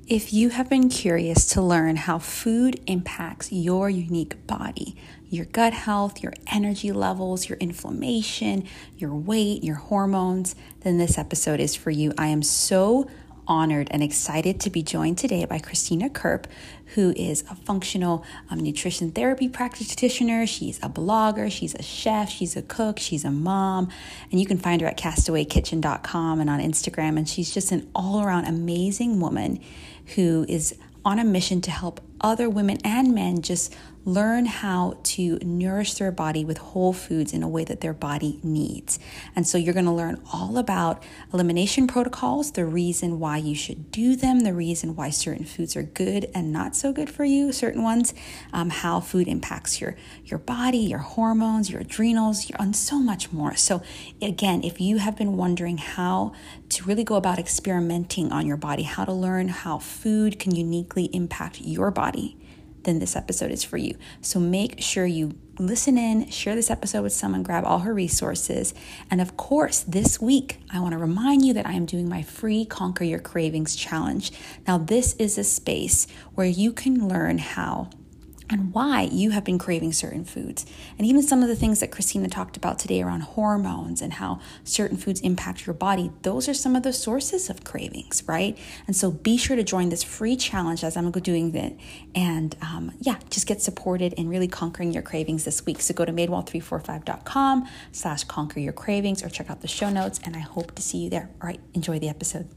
If you have been curious to learn how food impacts your unique body, your gut health, your energy levels, your inflammation, your weight, your hormones, then this episode is for you. I am so honored and excited to be joined today by Christina Kerp, who is a functional nutrition therapy practitioner. She's a blogger, she's a chef, she's a cook, she's a mom, and you can find her at castawaykitchen.com and on Instagram. And she's just an all-around amazing woman who is on a mission to help other women and men just learn how to nourish their body with whole foods in a way that their body needs. And so you're going to learn all about elimination protocols, the reason why you should do them, the reason why certain foods are good and not so good for you, certain ones, how food impacts your body, your hormones, your adrenals, and so much more. So again, if you have been wondering how to really go about experimenting on your body, how to learn how food can uniquely impact your body, then this episode is for you. So make sure you listen in, share this episode with someone, grab all her resources. And of course, this week, I want to remind you that I am doing my free Conquer Your Cravings challenge. Now, this is a space where you can learn how and why you have been craving certain foods. And even some of the things that Christina talked about today around hormones and how certain foods impact your body, those are some of the sources of cravings, right? And so be sure to join this free challenge as I'm doing it. And just get supported in really conquering your cravings this week. So go to madewell345.com/conquer your cravings or check out the show notes. And I hope to see you there. All right, enjoy the episode.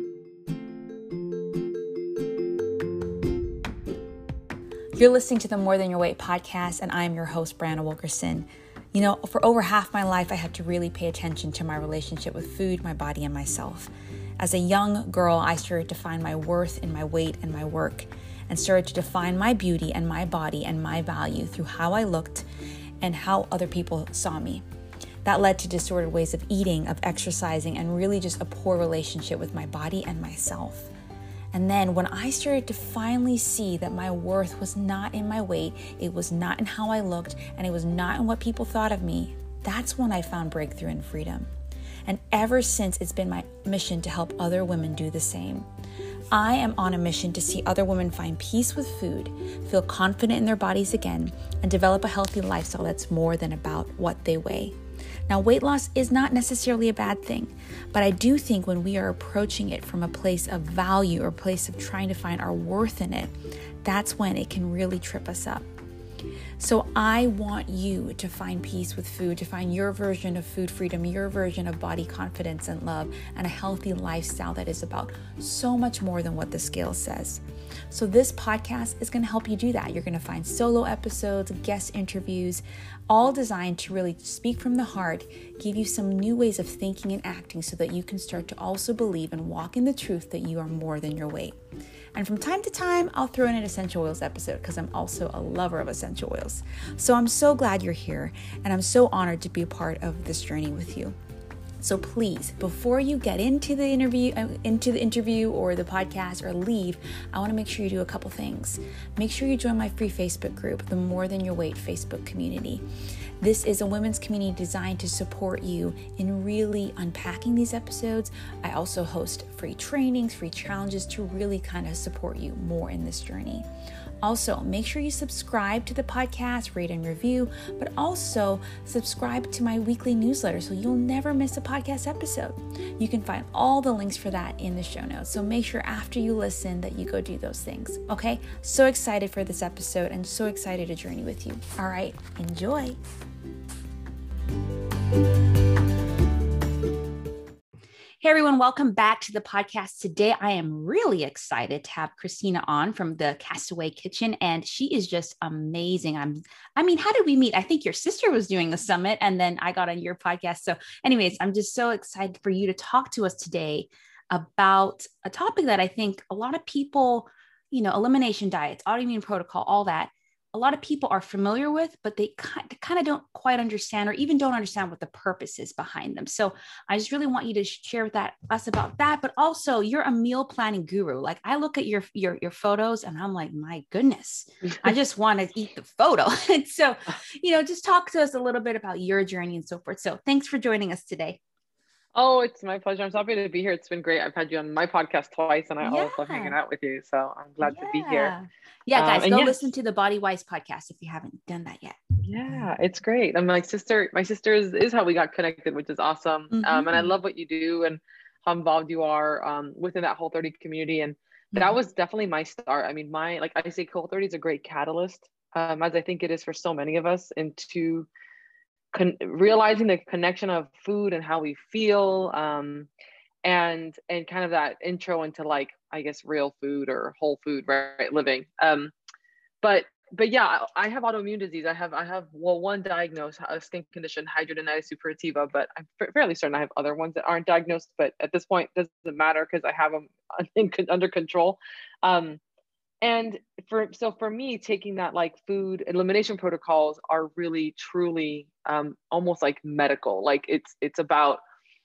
You're listening to the More Than Your Weight podcast, and I'm your host, Brianna Wilkerson. You know, for over half my life, I had to really pay attention to my relationship with food, my body, and myself. As a young girl, I started to find my worth in my weight and my work, and started to define my beauty and my body and my value through how I looked and how other people saw me. That led to disordered ways of eating, of exercising, and really just a poor relationship with my body and myself. And then when I started to finally see that my worth was not in my weight, it was not in how I looked, and it was not in what people thought of me, that's when I found breakthrough and freedom. And ever since, it's been my mission to help other women do the same. I am on a mission to see other women find peace with food, feel confident in their bodies again, and develop a healthy lifestyle that's more than about what they weigh. Now, weight loss is not necessarily a bad thing, but I do think when we are approaching it from a place of value or a place of trying to find our worth in it, that's when it can really trip us up. So I want you to find peace with food, to find your version of food freedom, your version of body confidence and love, and a healthy lifestyle that is about so much more than what the scale says. So this podcast is going to help you do that. You're going to find solo episodes, guest interviews, all designed to really speak from the heart, give you some new ways of thinking and acting so that you can start to also believe and walk in the truth that you are more than your weight. And from time to time, I'll throw in an essential oils episode because I'm also a lover of essential oils. So I'm so glad you're here, and I'm so honored to be a part of this journey with you. So please, before you get into the interview or the podcast or leave, I want to make sure you do a couple things. Make sure you join my free Facebook group, the More Than Your Weight Facebook community. This is a women's community designed to support you in really unpacking these episodes. I also host free trainings, free challenges to really kind of support you more in this journey. Also, make sure you subscribe to the podcast, rate and review, but also subscribe to my weekly newsletter so you'll never miss a podcast episode. You can find all the links for that in the show notes. So make sure after you listen that you go do those things. Okay? So excited for this episode and so excited to journey with you. All right, enjoy. Hey everyone, welcome back to the podcast. Today, I am really excited to have Christina on from the Castaway Kitchen, and she is just amazing. How did we meet? I think your sister was doing the summit, and then I got on your podcast. So anyways, I'm just so excited for you to talk to us today about a topic that I think a lot of people, elimination diets, autoimmune protocol, all that. A lot of people are familiar with, but they kind of don't quite understand or even don't understand what the purpose is behind them. So I just really want you to share with us about that, but also you're a meal planning guru. Like I look at your photos and I'm like, my goodness, I just want to eat the photo. And so, just talk to us a little bit about your journey and so forth. So thanks for joining us today. Oh, it's my pleasure. I'm so happy to be here. It's been great. I've had you on my podcast twice, and I always love hanging Yeah. out with you. So I'm glad to be here. Yeah. Yeah, guys, And go listen yes, to the Body Wise podcast if you haven't done that yet. yeah, it's great. And my sister is how we got connected, which is awesome. And I Mm-hmm. love what you do and how involved you are within that Whole30 community. And that Mm-hmm. was definitely my start. I mean, like I say, Whole30 is a great catalyst, as I think it is for so many of us, into realizing the connection of food and how we feel, and kind of that intro into, like, I guess, real food or whole food, right, living. But yeah, I have autoimmune disease. I have well, one diagnosed, a skin condition, hidradenitis suppurativa, but I'm fairly certain I have other ones that aren't diagnosed. But at this point, it doesn't matter because I have them under control. Um, and for me, taking that, like, food elimination protocols are really truly, almost like medical. Like, it's about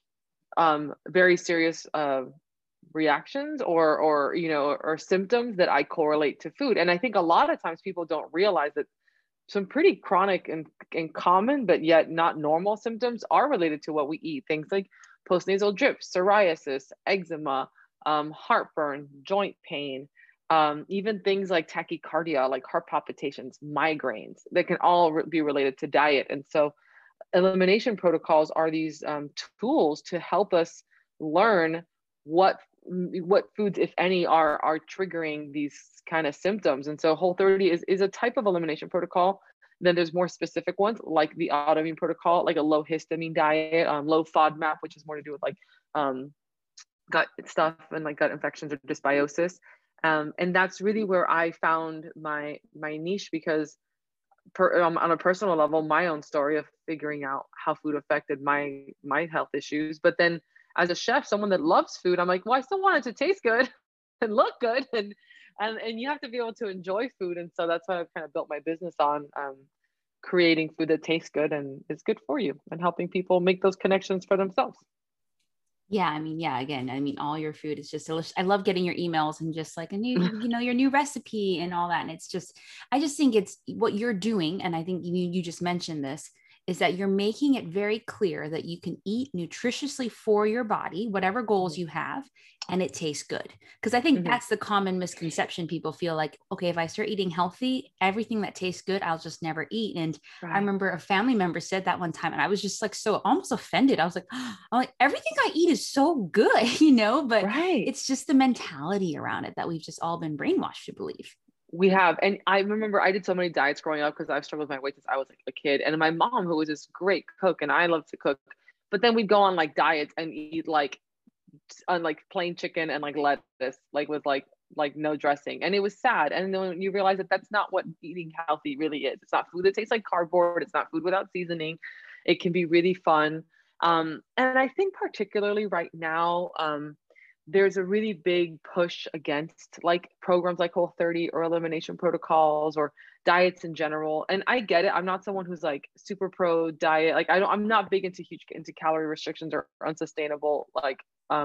very serious reactions or or symptoms that I correlate to food. And I think a lot of times people don't realize that some pretty chronic and common but yet not normal symptoms are related to what we eat. Things like postnasal drip, psoriasis, eczema, heartburn, joint pain, even things like tachycardia, like heart palpitations, migraines, that can all be related to diet. And so elimination protocols are these tools to help us learn what what foods, if any, are triggering these kind of symptoms. And so Whole30 is a type of elimination protocol. Then there's more specific ones, like the autoimmune protocol, like a low histamine diet, low FODMAP, which is more to do with, like, um, gut stuff and, like, gut infections or dysbiosis. And that's really where I found my niche, because on a personal level, my own story of figuring out how food affected my health issues. But then, as a chef, someone that loves food, I'm like, well, I still want it to taste good and look good, and you have to be able to enjoy food. And so that's what I've kind of built my business on, creating food that tastes good and is good for you, and helping people make those connections for themselves. Yeah, I mean, yeah, again, I mean, all your food is just delicious. I love getting your emails and just like a new, your new recipe and all that. And it's just, I just think it's what you're doing. And I think you just mentioned this, is that you're making it very clear that you can eat nutritiously for your body, whatever goals you have, and it tastes good. Because I think Mm-hmm. that's the common misconception. People feel like, okay, if I start eating healthy, everything that tastes good, I'll just never eat. And I Right. remember a family member said that one time, and I was just like so almost offended. I was like, I'm like, everything I eat is so good, but Right. it's just the mentality around it that we've just all been brainwashed to believe. We have. And I remember I did so many diets growing up because I've struggled with my weight since I was, like, a kid. And my mom, who was this great cook, and I love to cook, but then we'd go on, like, diets and eat, like, on, like, plain chicken and, like, lettuce, like, with, like no dressing. And it was sad. And then when you realize that that's not what eating healthy really is. It's not food that tastes like cardboard. It's not food without seasoning. It can be really fun. And I think particularly right now, there's a really big push against, like, programs like Whole30 or elimination protocols or diets in general. And I get it. I'm not someone who's, like, super pro diet. Like, I'm not big into calorie restrictions or unsustainable, like,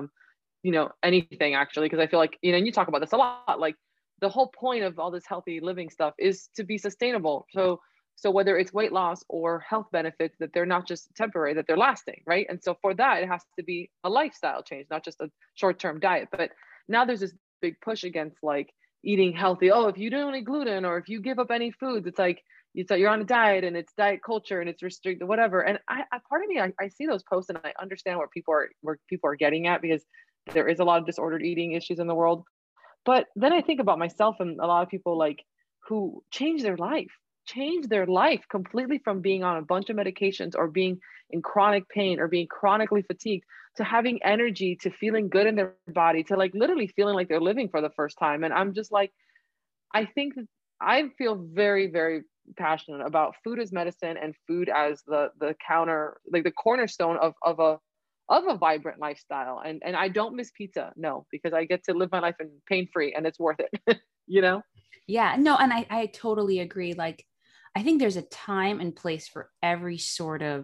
anything, actually, because I feel like, and you talk about this a lot, like, the whole point of all this healthy living stuff is to be sustainable. So whether it's weight loss or health benefits, that they're not just temporary, that they're lasting, right? And so for that, it has to be a lifestyle change, not just a short-term diet. But now there's this big push against, like, eating healthy. Oh, if you don't eat gluten, or if you give up any foods, it's like you're on a diet, and it's diet culture, and it's restricted, whatever. And I part of me, I see those posts, and I understand where people are getting at, because there is a lot of disordered eating issues in the world. But then I think about myself and a lot of people, like, who change their life completely, from being on a bunch of medications or being in chronic pain or being chronically fatigued, to having energy, to feeling good in their body, to, like, literally feeling like they're living for the first time. And I'm just like, I think that I feel very, very passionate about food as medicine, and food as the counter, like, the cornerstone of a vibrant lifestyle. And I don't miss pizza, no, because I get to live my life in pain free, and it's worth it. you know? Yeah, no, and I totally agree. Like, I think there's a time and place for every sort of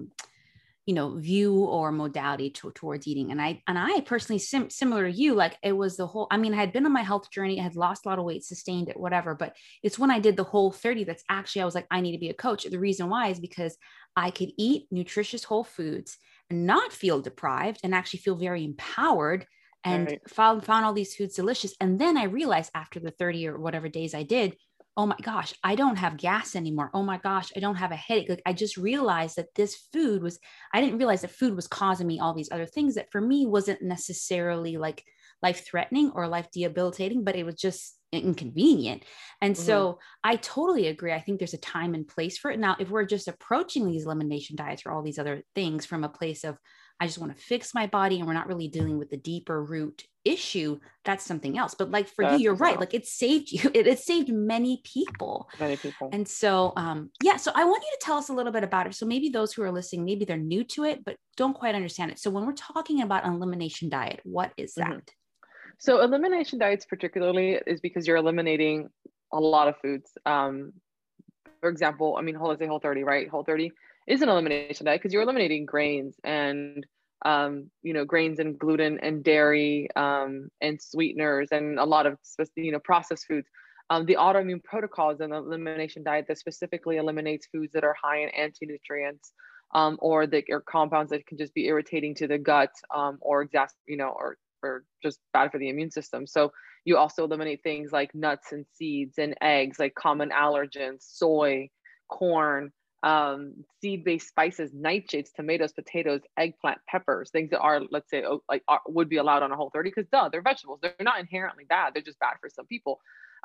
view or modality towards eating. And I personally, similar to you, like, it was the whole, I mean, I had been on my health journey, I had lost a lot of weight, sustained it, whatever, but it's when I did the Whole30 that's actually, I was like, I need to be a coach. The reason why is because I could eat nutritious whole foods not feel deprived and actually feel very empowered, and Right. found all these foods delicious. And then I realized after the 30 or whatever days I did, oh my gosh, I don't have gas anymore. Oh my gosh, I don't have a headache. Like I just realized that this food was, I didn't realize that food was causing me all these other things that for me wasn't necessarily like life threatening or life debilitating, but it was just inconvenient. And Mm-hmm. so I totally agree. I think there's a time and place for it. Now, if we're just approaching these elimination diets or all these other things from a place of, I just want to fix my body and we're not really dealing with the deeper root issue, that's something else. But like for you, That's you're something right. else. Like it saved you. It saved many people. Many people. And so, yeah, so I want you to tell us a little bit about it. So maybe those who are listening, maybe they're new to it, but don't quite understand it. So when we're talking about an elimination diet, what is that? Mm-hmm. So elimination diets particularly is because you're eliminating a lot of foods. For example, I mean, let's say Whole30, right? Whole30 is an elimination diet because you're eliminating grains and grains and gluten and dairy and sweeteners and a lot of processed foods. The autoimmune protocol is an elimination diet that specifically eliminates foods that are high in anti-nutrients, or that are compounds that can just be irritating to the gut, or just bad for the immune system. So you also eliminate things like nuts and seeds and eggs, like common allergens, soy, corn, seed-based spices, nightshades, tomatoes, potatoes, eggplant, peppers, things that are, let's say, would be allowed on a Whole30 because they're vegetables. They're not inherently bad. They're just bad for some people.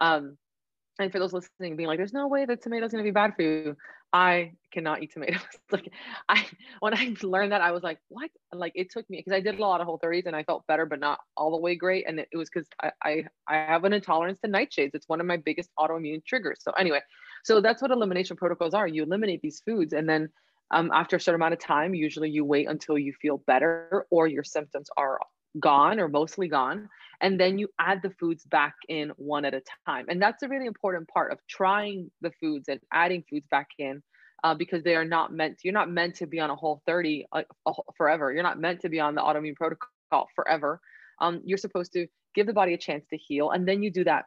And for those listening, being like, there's no way that tomatoes going to be bad for you. I cannot eat tomatoes. Like when I learned that, I was like, what? Like it took me, because I did a lot of Whole30s and I felt better, but not all the way great. And it was because I have an intolerance to nightshades. It's one of my biggest autoimmune triggers. So anyway, so that's what elimination protocols are. You eliminate these foods, and then after a certain amount of time, usually you wait until you feel better or your symptoms are gone or mostly gone, and then you add the foods back in one at a time. And that's a really important part of trying the foods and adding foods back in, because they are not meant, you're not meant to be on a Whole30 forever. You're not meant to be on the autoimmune protocol forever. You're supposed to give the body a chance to heal, and then you do that.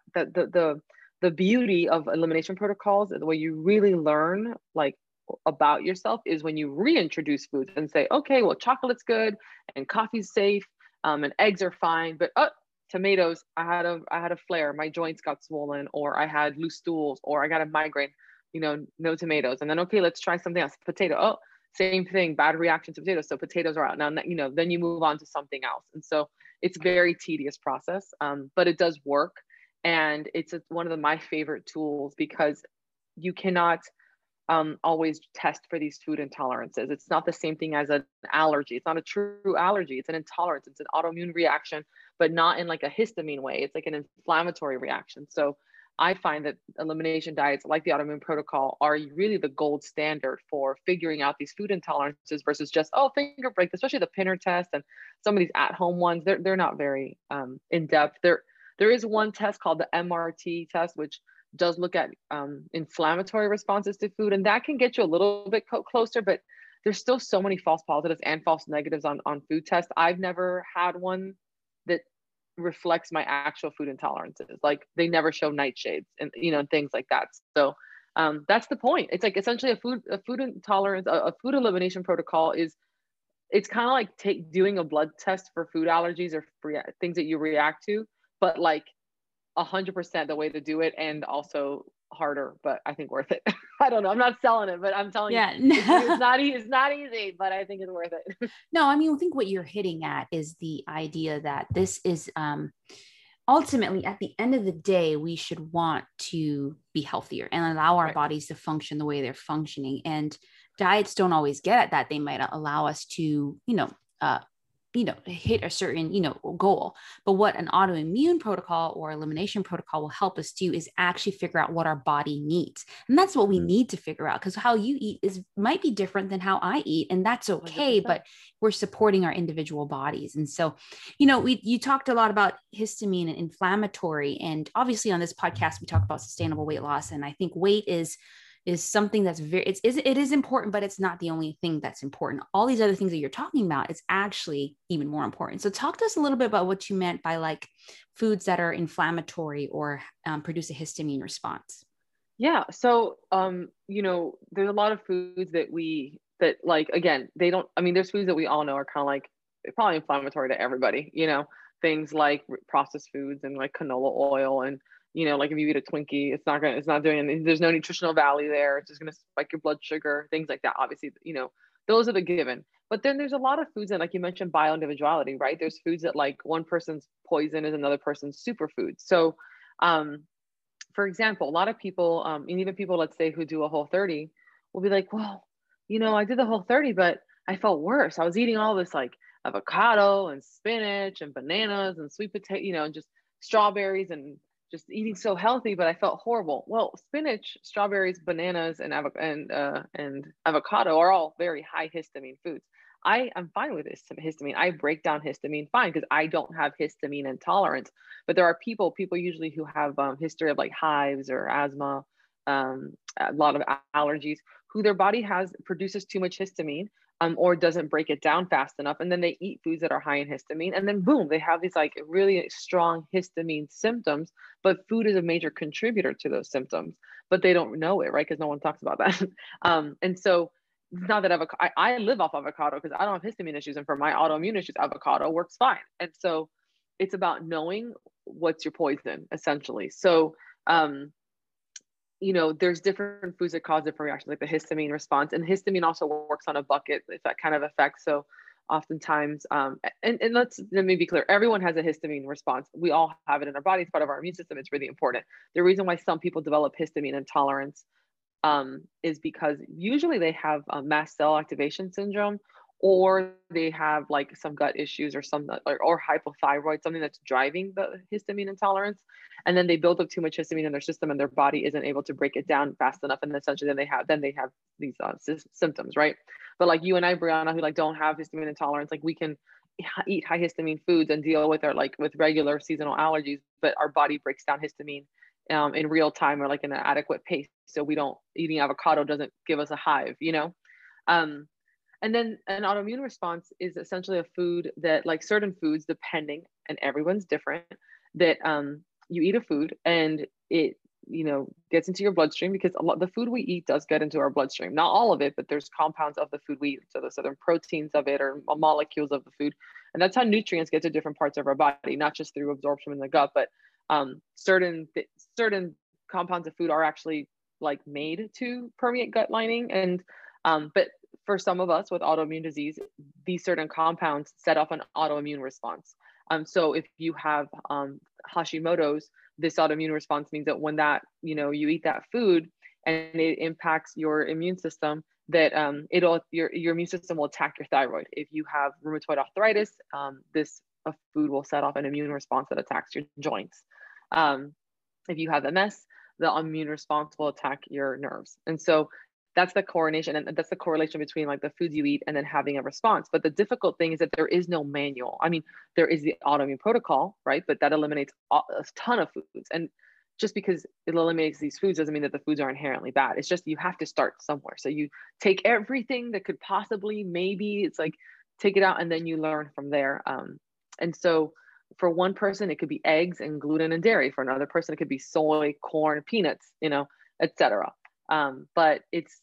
The beauty of elimination protocols, the way you really learn like about yourself, is when you reintroduce foods and say, okay, well, chocolate's good and coffee's safe, and eggs are fine, but tomatoes, I had a flare, my joints got swollen, or I had loose stools, or I got a migraine, no tomatoes. And then, okay, let's try something else. Potato, oh, same thing, bad reaction to potatoes, so potatoes are out. Now, then you move on to something else. And so it's a very tedious process, but it does work. And it's one of my favorite tools, because you cannot always test for these food intolerances. It's not the same thing as an allergy. It's not a true allergy. It's an intolerance. It's an autoimmune reaction, but not in like a histamine way. It's like an inflammatory reaction. So I find that elimination diets like the autoimmune protocol are really the gold standard for figuring out these food intolerances versus just, finger break, especially the Pinner test and some of these at-home ones. They're not very in depth. There is one test called the MRT test, which does look at inflammatory responses to food, and that can get you a little bit closer, but there's still so many false positives and false negatives on food tests. I've never had one that reflects my actual food intolerances. Like they never show nightshades and things like that. So that's the point. It's like essentially a food intolerance, a food elimination protocol it's kind of like doing a blood test for food allergies or things that you react to, but like 100% the way to do it, and also harder, but I think worth it. I don't know. I'm not selling it, but I'm telling you, it's not easy, but I think it's worth it. No, I mean, I think what you're hitting at is the idea that this is ultimately, at the end of the day, we should want to be healthier and allow our bodies to function the way they're functioning. And diets don't always get at that. They might allow us to, hit a certain, goal. But what an autoimmune protocol or elimination protocol will help us do is actually figure out what our body needs. And that's what we need to figure out, because how you eat might be different than how I eat. And that's okay, 100%. But we're supporting our individual bodies. And so, you talked a lot about histamine and inflammatory. And obviously on this podcast, we talk about sustainable weight loss. And I think weight is something that's it is important, but it's not the only thing that's important. All these other things that you're talking about is actually even more important. So talk to us a little bit about what you meant by like foods that are inflammatory or produce a histamine response. Yeah. So, there's a lot of foods that we that like, again, they don't, I mean, there's foods that we all know are kind of like probably inflammatory to everybody, you know, things like processed foods and like canola oil and, you know, like if you eat a Twinkie, it's not doing anything. There's no nutritional value there. It's just going to spike your blood sugar, things like that. Obviously, you know, those are the given. But then there's a lot of foods that, like you mentioned, bio individuality, right? There's foods that like one person's poison is another person's superfood. So, for example, a lot of people, and even people, let's say, who do a Whole30 will be like, well, you know, I did the Whole30, but I felt worse. I was eating all this like avocado and spinach and bananas and sweet potato, you know, and just strawberries and just eating so healthy, but I felt horrible. Well, spinach, strawberries, bananas, and avocado are all very high histamine foods. I am fine with this histamine. I break down histamine fine because I don't have histamine intolerance. But there are people usually who have history of like hives or asthma, a lot of allergies, who their body produces too much histamine, or doesn't break it down fast enough. And then they eat foods that are high in histamine. And then boom, they have these like really strong histamine symptoms, but food is a major contributor to those symptoms, but they don't know it, right? Because no one talks about that. And so it's not that I live off avocado because I don't have histamine issues. And for my autoimmune issues, avocado works fine. And so it's about knowing what's your poison, essentially. So, you know, there's different foods that cause different reactions, like the histamine response, and histamine also works on a bucket if that kind of effect. So oftentimes, and let me be clear, everyone has a histamine response. We all have it in our body. It's part of our immune system. It's really important. The reason why some people develop histamine intolerance is because usually they have mast cell activation syndrome, or they have like some gut issues or or hypothyroid, something that's driving the histamine intolerance. And then they build up too much histamine in their system and their body isn't able to break it down fast enough. And essentially then they have these symptoms, right? But like you and I, Brianna, who like don't have histamine intolerance, like we can eat high histamine foods and deal with with regular seasonal allergies, but our body breaks down histamine in real time or like in an adequate pace. So eating avocado doesn't give us a hive, you know? And then an autoimmune response is essentially a food that, like certain foods, depending, and everyone's different, that you eat a food and it, you know, gets into your bloodstream, because the food we eat does get into our bloodstream. Not all of it, but there's compounds of the food we eat. So there's certain proteins of it or molecules of the food. And that's how nutrients get to different parts of our body, not just through absorption in the gut, but certain compounds of food are actually like made to permeate gut lining. And but for some of us with autoimmune disease, these certain compounds set off an autoimmune response. So if you have Hashimoto's, this autoimmune response means that when that, you know, you eat that food and it impacts your immune system, that your immune system will attack your thyroid. If you have rheumatoid arthritis, this food will set off an immune response that attacks your joints. If you have MS, the immune response will attack your nerves. And so that's the correlation, and that's the correlation between like the foods you eat and then having a response. But the difficult thing is that there is no manual. I mean, there is the autoimmune protocol, right? But that eliminates a ton of foods. And just because it eliminates these foods doesn't mean that the foods are inherently bad. It's just you have to start somewhere. So you take everything that could possibly, maybe it's like take it out and then you learn from there. And so for one person, it could be eggs and gluten and dairy. For another person, it could be soy, corn, peanuts, you know, etc. But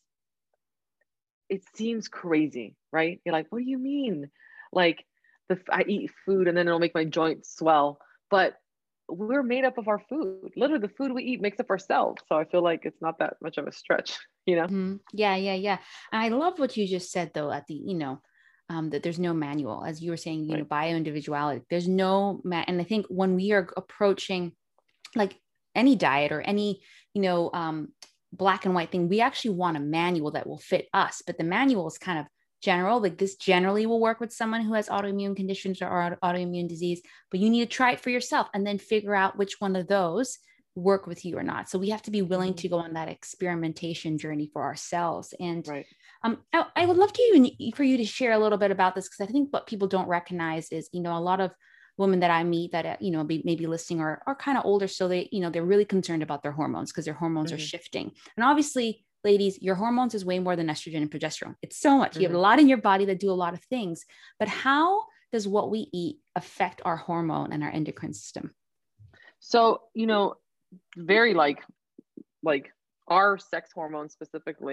it seems crazy, right? You're like, what do you mean? Like I eat food and then it'll make my joints swell. But we're made up of our food. Literally, the food we eat makes up ourselves. So I feel like it's not that much of a stretch, you know? Mm-hmm. Yeah. And I love what you just said, though, at the, you know, that there's no manual, as you were saying, you know, bio individuality. There's no and I think when we are approaching like any diet or any, you know, black and white thing, we actually want a manual that will fit us. But the manual is kind of general, like this generally will work with someone who has autoimmune conditions or autoimmune disease, but you need to try it for yourself and then figure out which one of those work with you or not. So we have to be willing to go on that experimentation journey for ourselves. And I would love for you to share a little bit about this, because I think what people don't recognize is, you know, a lot of women that I meet that, you know, maybe listening are kind of older. So they, you know, they're really concerned about their hormones because their hormones are shifting. And obviously, ladies, your hormones is way more than estrogen and progesterone. It's so much. You have a lot in your body that do a lot of things. But how does what we eat affect our hormone and our endocrine system? So, you know, very like our sex hormones specifically,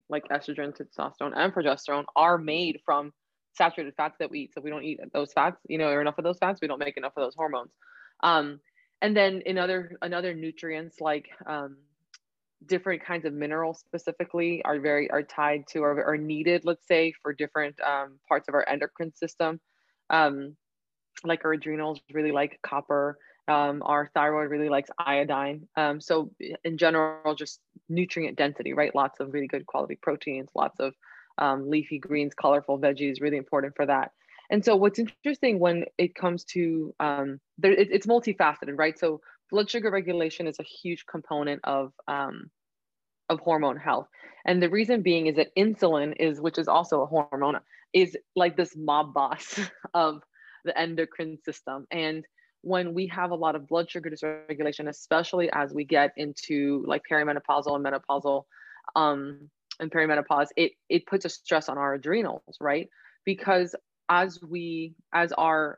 like estrogen, testosterone, and progesterone, are made from saturated fats that we eat. So we don't eat those fats, or enough of those fats, we don't make enough of those hormones. And then in other nutrients, like different kinds of minerals specifically are tied to, or are needed, let's say, for different parts of our endocrine system. Like our adrenals really like copper. Our thyroid really likes iodine. So in general, just nutrient density, right? Lots of really good quality proteins, lots of leafy greens, colorful veggies, really important for that. And so what's interesting when it comes to, it's multifaceted, right? So blood sugar regulation is a huge component of hormone health. And the reason being is that insulin which is also a hormone, is like this mob boss of the endocrine system. And when we have a lot of blood sugar dysregulation, especially as we get into like perimenopausal and menopausal, and perimenopause, it puts a stress on our adrenals, right? Because as our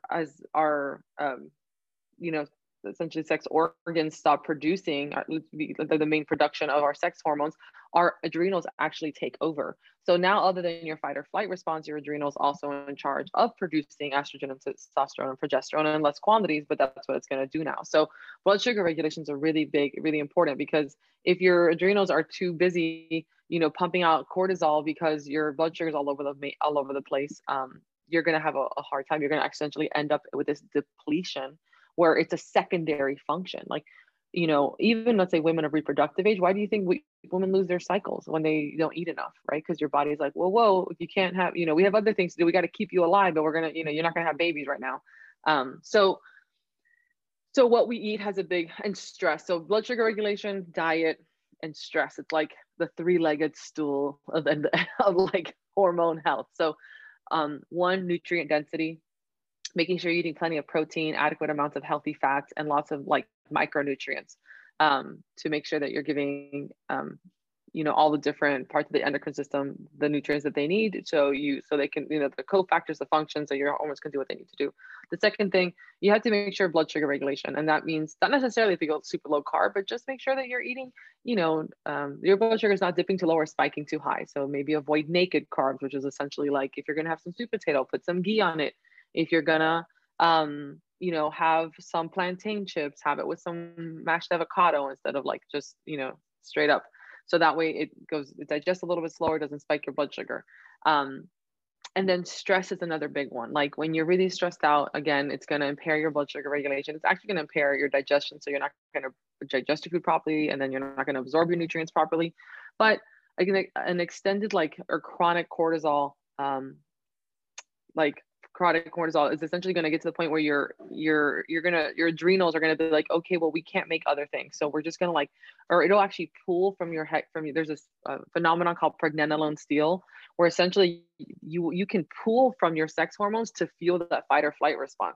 essentially sex organs stop producing the main production of our sex hormones, our adrenals actually take over. So now, other than your fight or flight response, your adrenals also in charge of producing estrogen and testosterone and progesterone in less quantities, but that's what it's going to do now. So blood sugar regulations are really big, really important, because if your adrenals are too busy, pumping out cortisol because your blood sugar is all over the place, you're going to have a hard time. You're going to essentially end up with this depletion where it's a secondary function. Like, even let's say women of reproductive age, why do you think women lose their cycles when they don't eat enough, right? Because your body's like, whoa, you can't have, we have other things to do. We got to keep you alive, but we're going to, you're not going to have babies right now. So what we eat has a big, and stress. So blood sugar regulation, diet, and stress. It's like the three-legged stool of like hormone health. So one, nutrient density, making sure you're eating plenty of protein, adequate amounts of healthy fats, and lots of like micronutrients to make sure that you're giving all the different parts of the endocrine system the nutrients that they need, so they can, the cofactors, the functions, so your hormones can do what they need to do. The second thing, you have to make sure blood sugar regulation, and that means not necessarily if you go super low carb, but just make sure that you're eating, your blood sugar is not dipping too low or spiking too high. So maybe avoid naked carbs, which is essentially like, if you're going to have some sweet potato, put some ghee on it. If you're gonna have some plantain chips, have it with some mashed avocado instead of like just straight up. So that way it digests a little bit slower, doesn't spike your blood sugar. And then stress is another big one. Like when you're really stressed out, again, it's going to impair your blood sugar regulation. It's actually going to impair your digestion. So you're not going to digest your food properly, and then you're not going to absorb your nutrients properly. But again, an extended or chronic cortisol, chronic cortisol is essentially going to get to the point where your adrenals are going to be like, okay, well, we can't make other things, so we're just going to or it'll actually pull from your head. There's this phenomenon called pregnenolone steal, where essentially you can pull from your sex hormones to fuel that fight or flight response.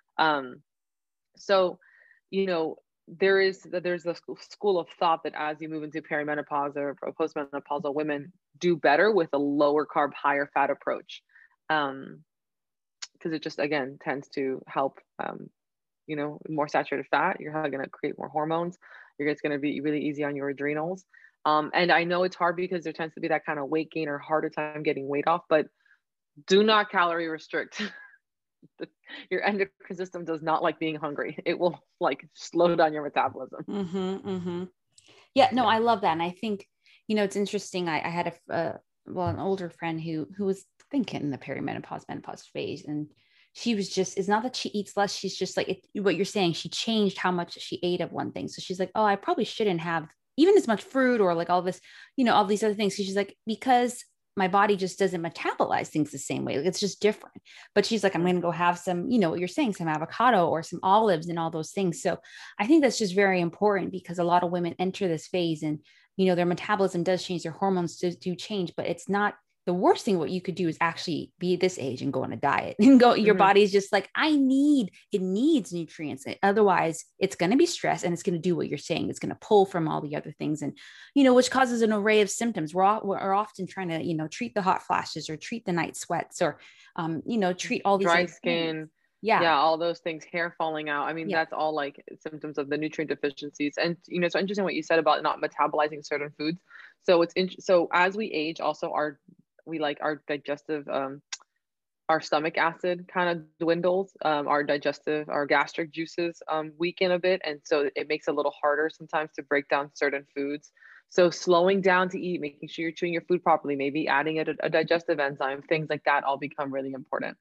So there's the school of thought that as you move into perimenopause or postmenopausal, women do better with a lower carb, higher fat approach. Because it just, again, tends to help, more saturated fat. You're going to create more hormones. It's going to be really easy on your adrenals. And I know it's hard because there tends to be that kind of weight gain or harder time getting weight off, but do not calorie restrict. Your endocrine system does not like being hungry. It will slow down your metabolism. Yeah, no, I love that. And I think, it's interesting. I had an older friend who was thinking in the menopause phase, and she was just, it's not that she eats less, she's just like what you're saying, she changed how much she ate of one thing. So she's like, oh, I probably shouldn't have even as much fruit or like all this, all these other things. So she's like, because my body just doesn't metabolize things the same way. It's just different. But she's like, I'm going to go have some, what you're saying, some avocado or some olives and all those things. So I think that's just very important, because a lot of women enter this phase and, their metabolism does change, their hormones do change, but it's not the worst thing. What you could do is actually be this age and go on a diet and go, your body's just like, it needs nutrients. Otherwise it's going to be stressed, and it's going to do what you're saying. It's going to pull from all the other things, and, which causes an array of symptoms. We're often trying to, treat the hot flashes or treat the night sweats or, treat all these dry skin. Yeah. Yeah, all those things, hair falling out. I mean, Yeah. that's all like symptoms of the nutrient deficiencies. And it's interesting what you said about not metabolizing certain foods. So so as we age, also our digestive our stomach acid kind of dwindles, our gastric juices weaken a bit, and so it makes it a little harder sometimes to break down certain foods. So slowing down to eat, making sure you're chewing your food properly, maybe adding a digestive enzyme, things like that all become really important.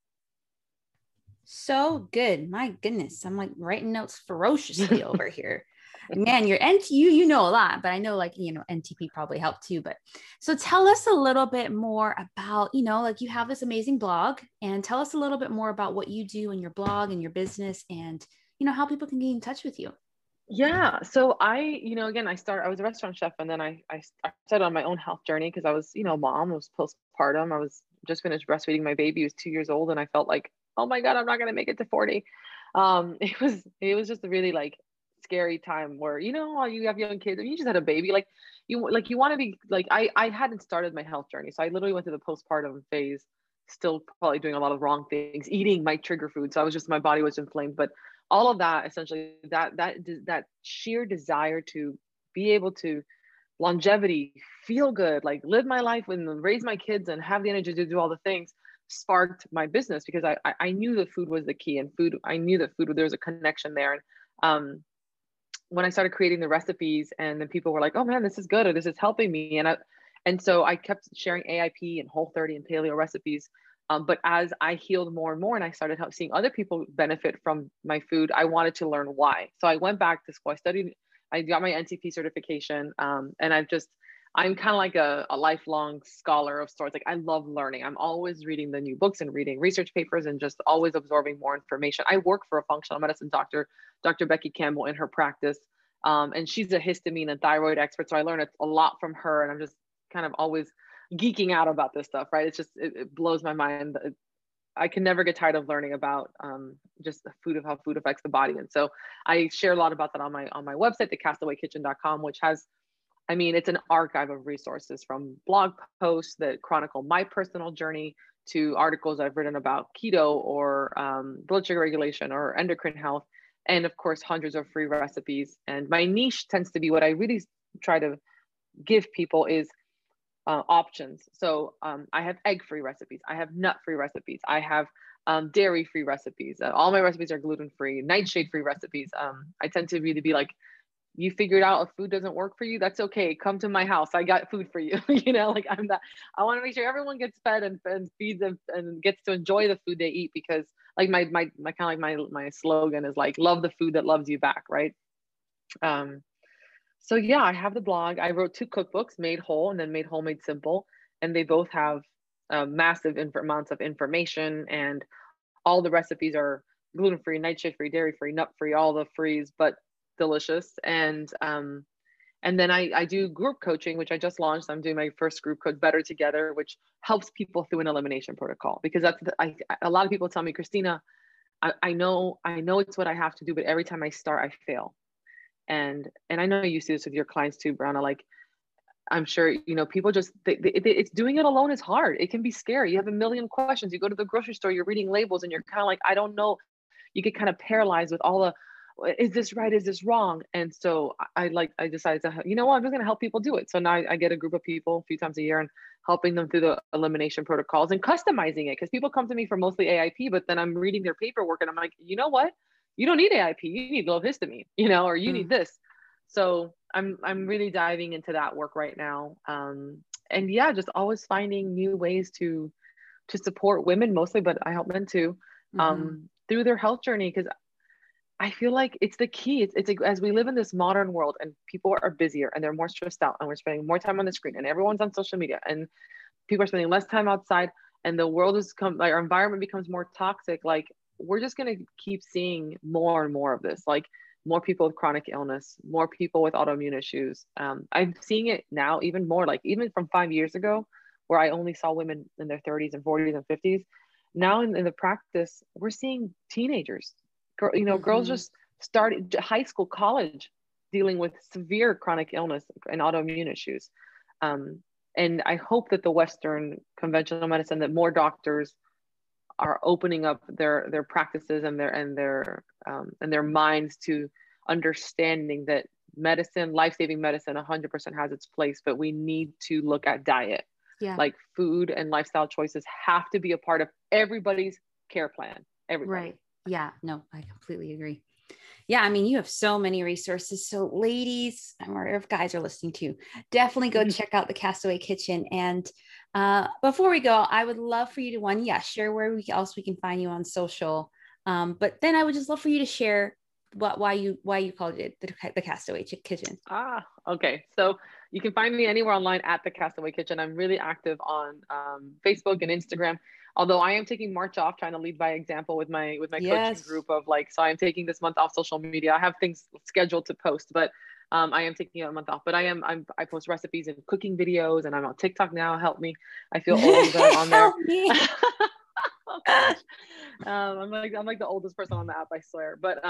So good. My goodness. I'm like writing notes ferociously over here. Man, your NT, you know a lot, but I know like, NTP probably helped too. But so tell us a little bit more about, like you have this amazing blog, and tell us a little bit more about what you do in your blog and your business, and, how people can get in touch with you. Yeah. So again, I was a restaurant chef, and then I started on my own health journey because I was, mom, I was postpartum. I was just finished breastfeeding my baby. He was 2 years old, and I felt like, oh my God, I'm not going to make it to 40. It was just a really like scary time where, you have young kids and you just had a baby. You want to be like, I hadn't started my health journey. So I literally went through the postpartum phase, still probably doing a lot of wrong things, eating my trigger food. So my body was inflamed, but all of that, essentially, that sheer desire to be able to longevity, feel good, like live my life and raise my kids and have the energy to do all the things, sparked my business because I knew that food was the key, and I knew that food, there was a connection there. And when I started creating the recipes, and then people were like, oh man, this is good, or this is helping me. And so I kept sharing AIP and Whole30 and paleo recipes. But as I healed more and more, and I started seeing other people benefit from my food, I wanted to learn why. So I went back to school. I got my NTP certification. And I'm kind of like a lifelong scholar of sorts. Like I love learning. I'm always reading the new books and reading research papers and just always absorbing more information. I work for a functional medicine doctor, Dr. Becky Campbell, in her practice. And she's a histamine and thyroid expert. So I learned a lot from her, and I'm just kind of always geeking out about this stuff, right? It blows my mind. I can never get tired of learning about just how food affects the body. And so I share a lot about that on my website, thecastawaykitchen.com, which has, it's an archive of resources, from blog posts that chronicle my personal journey to articles I've written about keto or blood sugar regulation or endocrine health. And of course, hundreds of free recipes. And my niche tends to be, what I really try to give people is options. So I have egg-free recipes. I have nut-free recipes. I have dairy-free recipes. All my recipes are gluten-free, nightshade-free recipes. I tend to really be like, you figured out if food doesn't work for you, that's okay. Come to my house. I got food for you. Like I want to make sure everyone gets fed and feeds them and gets to enjoy the food they eat, because like my kind of like my slogan is like, love the food that loves you back. Right. So yeah, I have the blog. I wrote 2 cookbooks, Made Whole and then Made Whole, Made Simple. And they both have massive amounts of information, and all the recipes are gluten-free, nightshade-free, dairy-free, nut-free, all the frees, but delicious. And then I do group coaching, which I just launched. I'm doing my first group coach, Better Together, which helps people through an elimination protocol, because a lot of people tell me, Christina, I know it's what I have to do, but every time I start, I fail. And I know you see this with your clients too, Brianna. Like, I'm sure, people just, it's doing it alone is hard. It can be scary. You have a million questions. You go to the grocery store, you're reading labels, and you're kind of like, I don't know. You get kind of paralyzed with all the, is this right? Is this wrong? And so I decided to, I'm just going to help people do it. So now I get a group of people a few times a year and helping them through the elimination protocols and customizing it. Because people come to me for mostly AIP, but then I'm reading their paperwork and I'm like, you know what? You don't need AIP. You need low histamine, or you need this. So I'm really diving into that work right now. And yeah, just always finding new ways to support women mostly, but I help men too, through their health journey. Because I feel like it's the key. It's like, as we live in this modern world and people are busier and they're more stressed out, and we're spending more time on the screen and everyone's on social media and people are spending less time outside, and the world like our environment becomes more toxic. Like, we're just going to keep seeing more and more of this, like more people with chronic illness, more people with autoimmune issues. I'm seeing it now even more, like even from 5 years ago, where I only saw women in their 30s and 40s and 50s. Now in the practice, we're seeing teenagers, girls just started high school, college, dealing with severe chronic illness and autoimmune issues. And I hope that the Western conventional medicine, that more doctors are opening up their practices and their minds to understanding that medicine, life-saving medicine, 100% has its place, but we need to look at diet. Yeah. Like food and lifestyle choices have to be a part of everybody's care plan. Everybody. Right. Yeah. No, I completely agree. Yeah. I mean, you have so many resources. So ladies, or if guys are listening to, definitely go check out the Castaway Kitchen. And before we go, I would love for you to share where else we can find you on social. But then I would just love for you to share why you called it the Castaway Kitchen. Okay. So you can find me anywhere online at the Castaway Kitchen. I'm really active on Facebook and Instagram. Although I am taking March off, trying to lead by example with my coaching group of so I am taking this month off social media. I have things scheduled to post, but I am taking a month off. But I post recipes and cooking videos, and I'm on TikTok now. Help me! I feel old on there. Help me. Oh, gosh. I'm like the oldest person on the app, I swear. But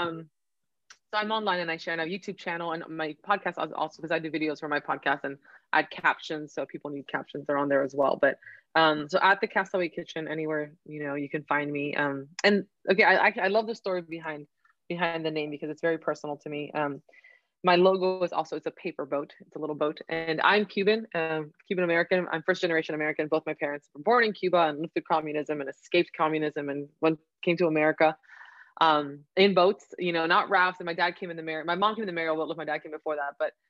so I'm online and I share on a YouTube channel and my podcast also, because I do videos for my podcast and add captions. So people need captions, they're on there as well. But so at the Castaway Kitchen, anywhere, you can find me. And okay, I love the story behind the name because it's very personal to me. My logo is also, it's a paper boat. It's a little boat, and I'm Cuban, Cuban American. I'm first generation American. Both my parents were born in Cuba and lived through communism and escaped communism and came to America. In boats, not rafts. And my dad came in the Mariel. My mom came in the Mariel boat. My dad came before that. But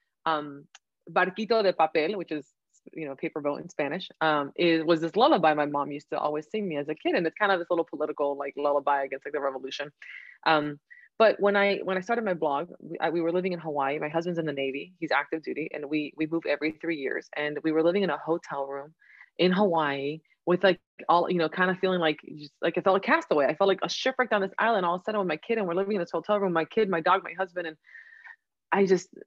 Barquito de Papel, which is paper boat in Spanish, was this lullaby my mom used to always sing me as a kid, and it's kind of this little political lullaby against the revolution. But when I started my blog, we were living in Hawaii. My husband's in the Navy; he's active duty, and we move every 3 years. And we were living in a hotel room in Hawaii with all, kind of feeling like I felt like castaway. I felt like a shipwreck on this island. All of a sudden with my kid, and we're living in this hotel room, my kid, my dog, my husband. And I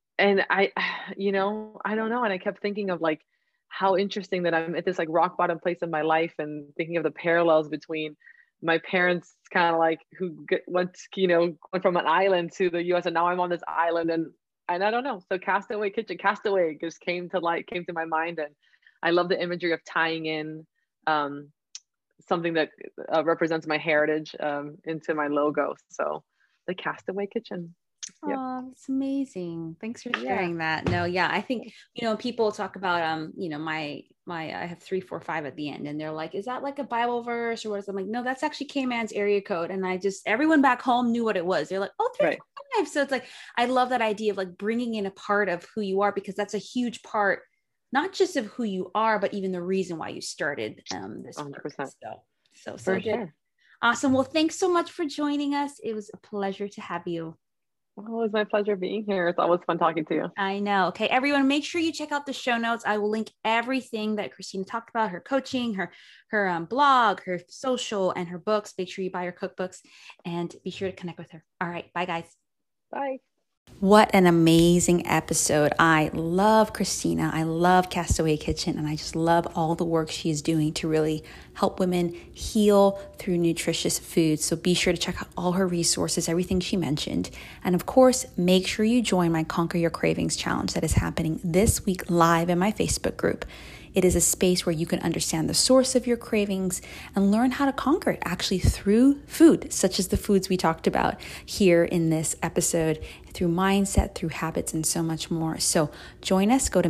don't know. And I kept thinking of how interesting that I'm at this rock bottom place in my life, and thinking of the parallels between my parents kind of who went from an island to the US, and now I'm on this island, and I don't know. So Castaway Kitchen, Castaway just came to my mind. And I love the imagery of tying in something that represents my heritage into my logo. So the Castaway Kitchen. Yep. Oh, it's amazing. Thanks for sharing that. No, yeah. I think, people talk about, I have 345 at the end, and they're like, is that like a Bible verse or what is it? I'm like, no, that's actually Cayman's area code. And everyone back home knew what it was. They're like, oh, 345. Right. So it's I love that idea of bringing in a part of who you are, because that's a huge part, not just of who you are, but even the reason why you started this 100%. So good. Sure. Awesome. Well, thanks so much for joining us. It was a pleasure to have you. Oh, it was my pleasure being here. It's always fun talking to you. I know. Okay, everyone, make sure you check out the show notes. I will link everything that Christina talked about, her coaching, her blog, her social, and her books. Make sure you buy her cookbooks and be sure to connect with her. All right. Bye, guys. Bye. What an amazing episode. I love Christina. I love Castaway Kitchen, and I just love all the work she's doing to really help women heal through nutritious food. So be sure to check out all her resources, everything she mentioned. And of course, make sure you join my Conquer Your Cravings Challenge that is happening this week live in my Facebook group. It is a space where you can understand the source of your cravings and learn how to conquer it actually through food, such as the foods we talked about here in this episode, through mindset, through habits, and so much more. So join us, go to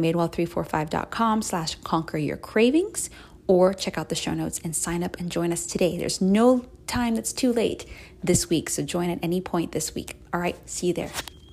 madewell345.com/conqueryourcravings, or check out the show notes and sign up and join us today. There's no time that's too late this week, so join at any point this week. All right, see you there.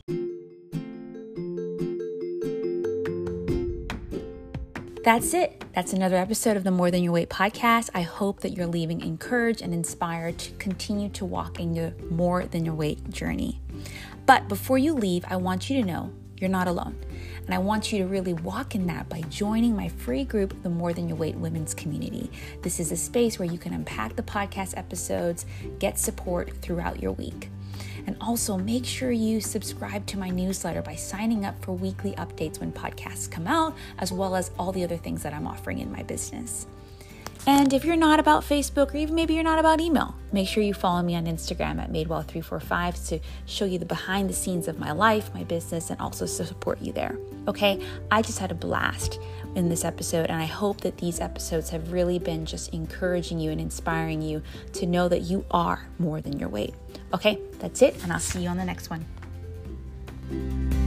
That's it. That's another episode of the More Than Your Weight podcast. I hope that you're leaving encouraged and inspired to continue to walk in your More Than Your Weight journey. But before you leave, I want you to know you're not alone. And I want you to really walk in that by joining my free group, the More Than Your Weight Women's Community. This is a space where you can unpack the podcast episodes, get support throughout your week. And also make sure you subscribe to my newsletter by signing up for weekly updates when podcasts come out, as well as all the other things that I'm offering in my business. And if you're not about Facebook, or even maybe you're not about email, make sure you follow me on Instagram at Madewell345 to show you the behind the scenes of my life, my business, and also to support you there. Okay, I just had a blast in this episode, and I hope that these episodes have really been just encouraging you and inspiring you to know that you are more than your weight. Okay, that's it, and I'll see you on the next one.